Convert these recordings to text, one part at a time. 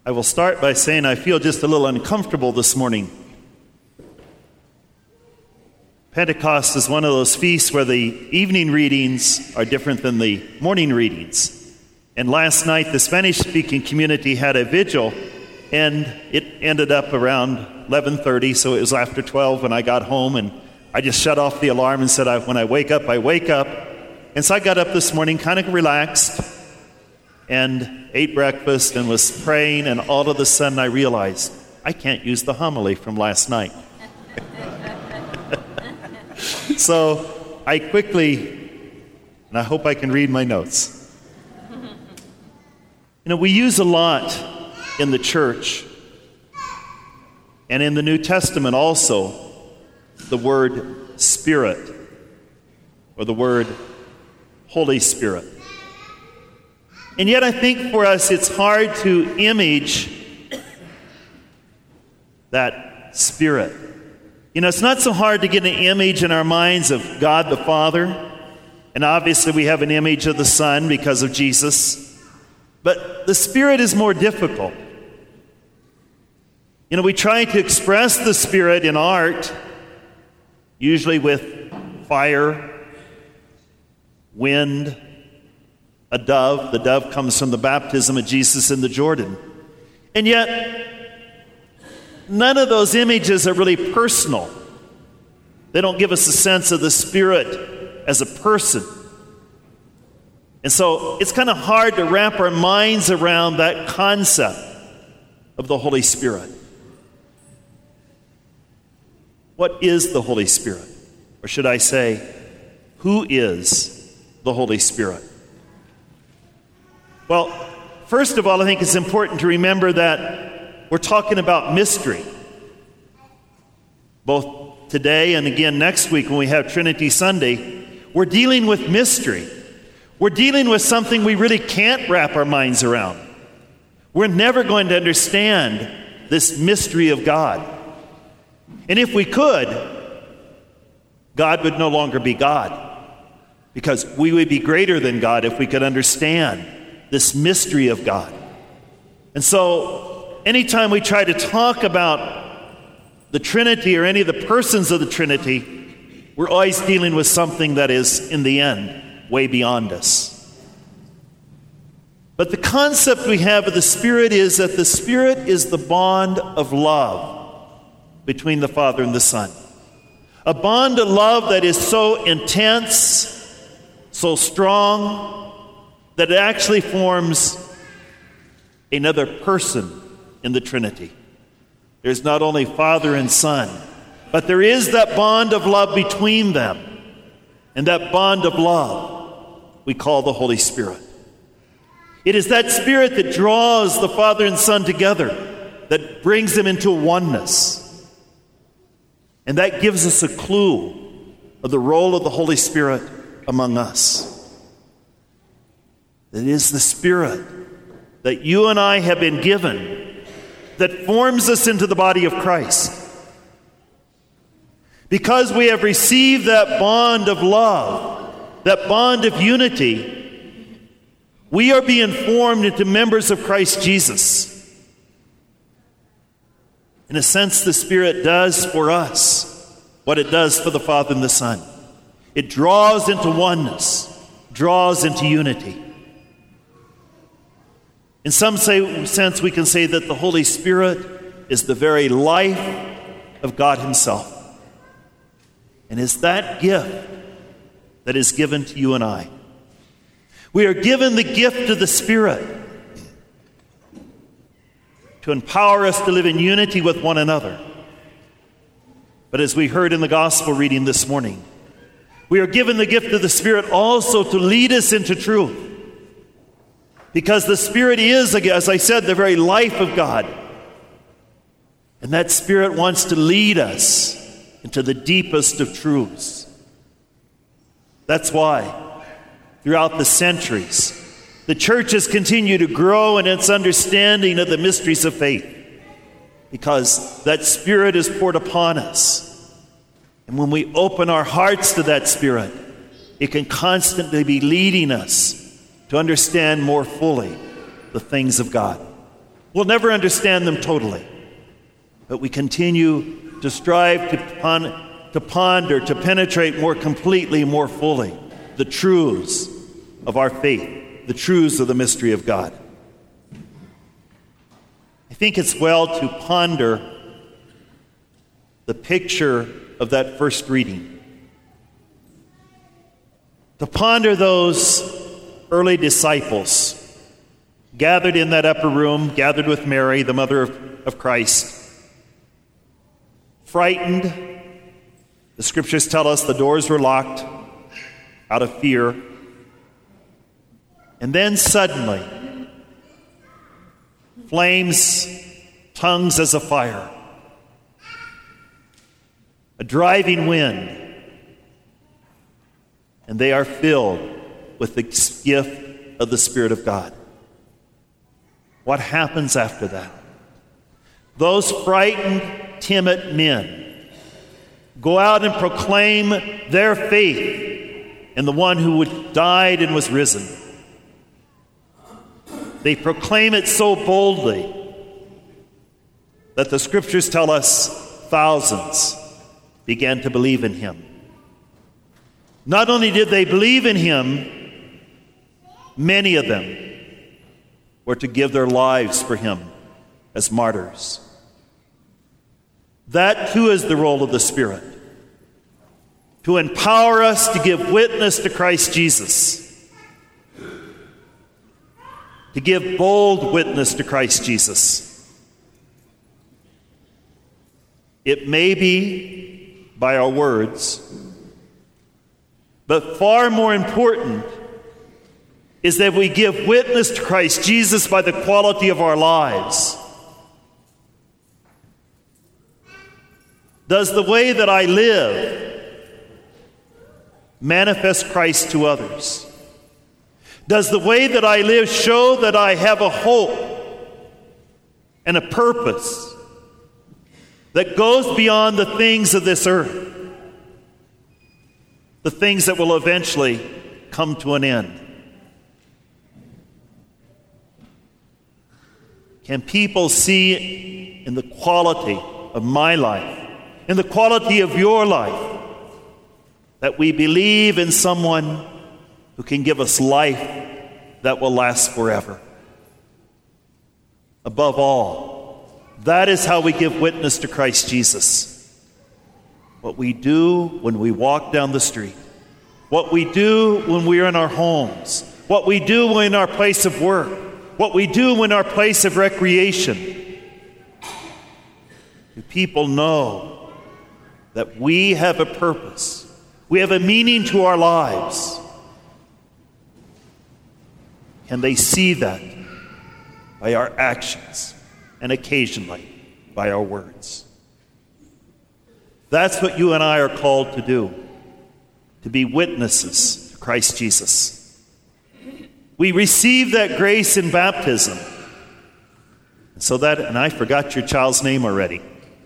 I will start by saying I feel just a little uncomfortable this morning. Pentecost is one of those feasts where the evening readings are different than the morning readings. And last night, the Spanish-speaking community had a vigil, and it ended up around 11:30, so it was after 12 when I got home, and I just shut off the alarm and said, when I wake up, I wake up. And so I got up this morning kind of relaxed and ate breakfast and was praying, and all of a sudden I realized I can't use the homily from last night. So I quickly, and I hope I can read my notes. We use a lot in the church and in the New Testament also the word Spirit or the word Holy Spirit. And yet I think for us it's hard to image that Spirit. It's not so hard to get an image in our minds of God the Father, and obviously we have an image of the Son because of Jesus, but the Spirit is more difficult. We try to express the Spirit in art, usually with fire, wind, a dove. The dove comes from the baptism of Jesus in the Jordan. And yet, none of those images are really personal. They don't give us a sense of the Spirit as a person. And so it's kind of hard to wrap our minds around that concept of the Holy Spirit. What is the Holy Spirit? Or should I say, who is the Holy Spirit? Well, first of all, I think it's important to remember that we're talking about mystery. Both today and again next week when we have Trinity Sunday, we're dealing with mystery. We're dealing with something we really can't wrap our minds around. We're never going to understand this mystery of God. And if we could, God would no longer be God, because we would be greater than God if we could understand this mystery of God. And so anytime we try to talk about the Trinity or any of the persons of the Trinity, we're always dealing with something that is, in the end, way beyond us. But the concept we have of the Spirit is that the Spirit is the bond of love between the Father and the Son. A bond of love that is so intense, so strong, that it actually forms another person in the Trinity. There's not only Father and Son, but there is that bond of love between them. And that bond of love we call the Holy Spirit. It is that Spirit that draws the Father and Son together, that brings them into oneness. And that gives us a clue of the role of the Holy Spirit among us. It is the Spirit that you and I have been given that forms us into the body of Christ. Because we have received that bond of love, that bond of unity, we are being formed into members of Christ Jesus. In a sense, the Spirit does for us what it does for the Father and the Son. It draws into oneness, draws into unity. In some sense, we can say that the Holy Spirit is the very life of God Himself. And it's that gift that is given to you and I. We are given the gift of the Spirit to empower us to live in unity with one another. But as we heard in the gospel reading this morning, we are given the gift of the Spirit also to lead us into truth. Because the Spirit is, as I said, the very life of God. And that Spirit wants to lead us into the deepest of truths. That's why, throughout the centuries, the church has continued to grow in its understanding of the mysteries of faith, because that Spirit is poured upon us. And when we open our hearts to that Spirit, it can constantly be leading us to understand more fully the things of God. We'll never understand them totally, but we continue to strive to ponder, to penetrate more completely, more fully the truths of our faith, the truths of the mystery of God. I think it's well to ponder the picture of that first reading. To ponder those early disciples gathered in that upper room, gathered with Mary, the mother of Christ. Frightened, the scriptures tell us the doors were locked out of fear. And then suddenly, flames, tongues as of fire, a driving wind, and they are filled with the gift of the Spirit of God. What happens after that? Those frightened, timid men go out and proclaim their faith in the one who died and was risen. They proclaim it so boldly that the scriptures tell us thousands began to believe in him. Not only did they believe in him, many of them were to give their lives for him as martyrs. That too is the role of the Spirit, to empower us to give witness to Christ Jesus, to give bold witness to Christ Jesus. It may be by our words, but far more important is that we give witness to Christ Jesus by the quality of our lives. Does the way that I live manifest Christ to others? Does the way that I live show that I have a hope and a purpose that goes beyond the things of this earth, the things that will eventually come to an end? Can people see in the quality of my life, in the quality of your life, that we believe in someone who can give us life that will last forever? Above all, that is how we give witness to Christ Jesus. What we do when we walk down the street, what we do when we're in our homes, what we do when in our place of work, what we do when our place of recreation. Do people know that we have a purpose? We have a meaning to our lives. Can they see that by our actions and occasionally by our words? That's what you and I are called to do, to be witnesses to Christ Jesus. We receive that grace in baptism. And I forgot your child's name already.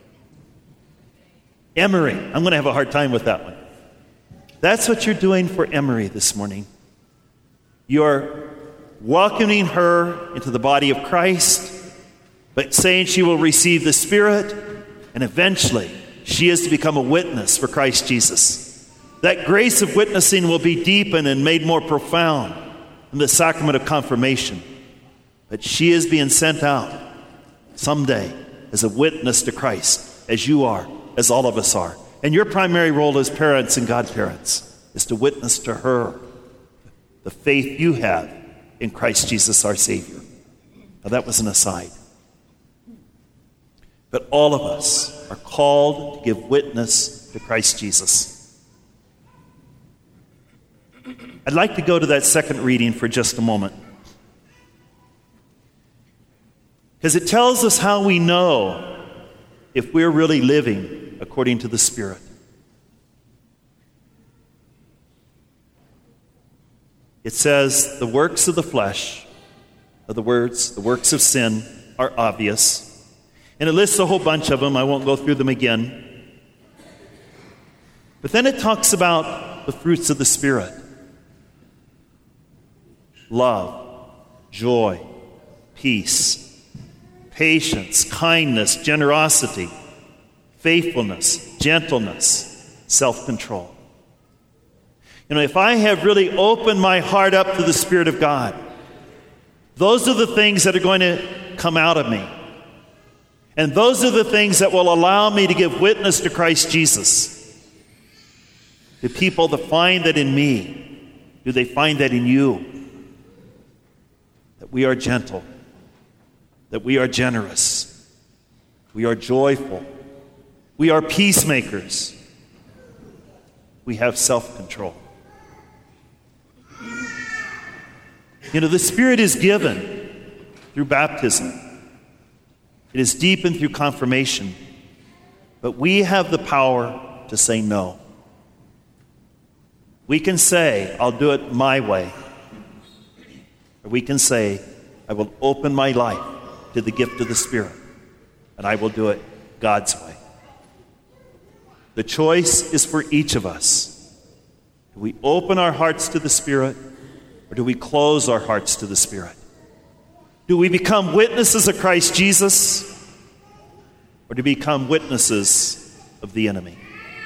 Emery. I'm going to have a hard time with that one. That's what you're doing for Emery this morning. You're welcoming her into the body of Christ, but saying she will receive the Spirit, and eventually she is to become a witness for Christ Jesus. That grace of witnessing will be deepened and made more profound in the sacrament of confirmation. But she is being sent out someday as a witness to Christ, as you are, as all of us are. And your primary role as parents and godparents is to witness to her the faith you have in Christ Jesus our Savior. Now that was an aside. But all of us are called to give witness to Christ Jesus. I'd like to go to that second reading for just a moment, because it tells us how we know if we're really living according to the Spirit. It says, the works of the flesh, the works of sin are obvious. And it lists a whole bunch of them. I won't go through them again. But then it talks about the fruits of the Spirit. Love, joy, peace, patience, kindness, generosity, faithfulness, gentleness, self-control. If I have really opened my heart up to the Spirit of God, those are the things that are going to come out of me. And those are the things that will allow me to give witness to Christ Jesus. Do people that find that in me? Do they find that in you? That we are gentle, that we are generous, we are joyful, we are peacemakers, we have self-control. The Spirit is given through baptism. It is deepened through confirmation. But we have the power to say no. We can say, I'll do it my way. Or we can say, I will open my life to the gift of the Spirit, and I will do it God's way. The choice is for each of us. Do we open our hearts to the Spirit, or do we close our hearts to the Spirit? Do we become witnesses of Christ Jesus, or do we become witnesses of the enemy?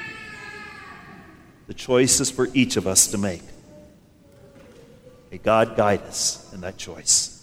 The choice is for each of us to make. May God guide us in that choice.